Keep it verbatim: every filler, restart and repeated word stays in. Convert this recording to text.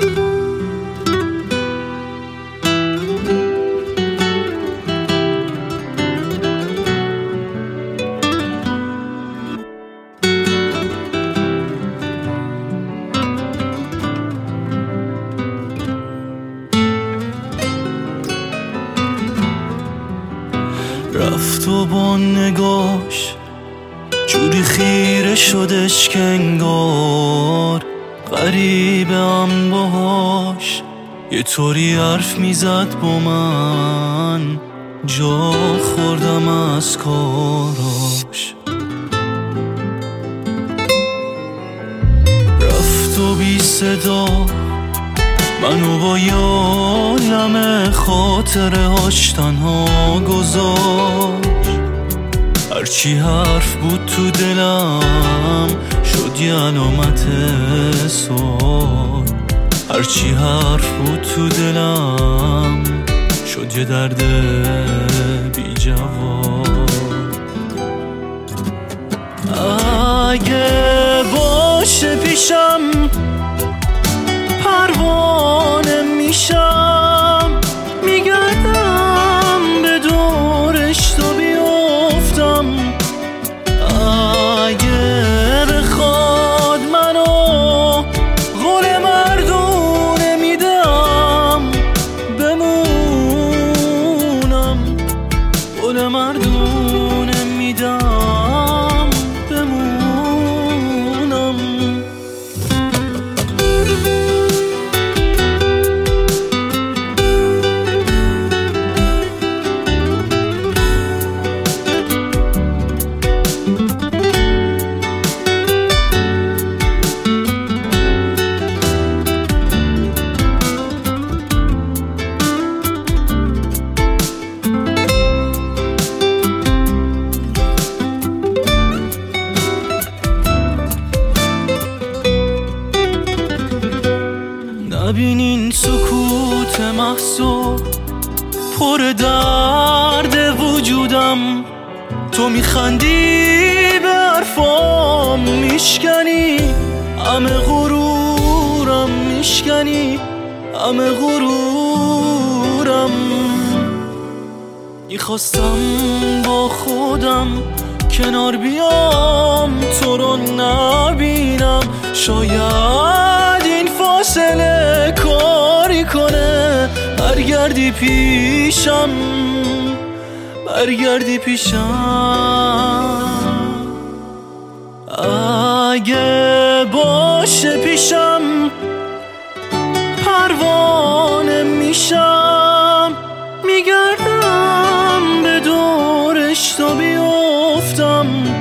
رفت و با نگاش جوری خیره شدش که انگار غریبم باهاش، یه طوری حرف میزد با من، جا خوردم از کاراش. رفت و بی صدا منو با یالم خاطره هاش تنها گذاشت. هرچی حرف بود تو دلم شد یه علامت سوال، هرچی حرف بود تو دلم شد یه درد بی جواب. اگه باشه پیشم پروانه میشم، میگردم به دورش تو بیافتم. اگه بخواد منو قول مردونه میدم، بمونم قول مردونه میدم، بمونم. نبینین سکوت محض پر درد وجودم، تو میخندی به حرفام میشکنی، همه غرورم میشکنی، همه غرورم. میخواستم با خودم کنار بیام تو رو نبینم، شاید این فاصله کاری کنه، برگردی پیشم، برگردی پیشم. اگه باشه پیشم پروانه میشم، میگردم به دورش تا بیافتم.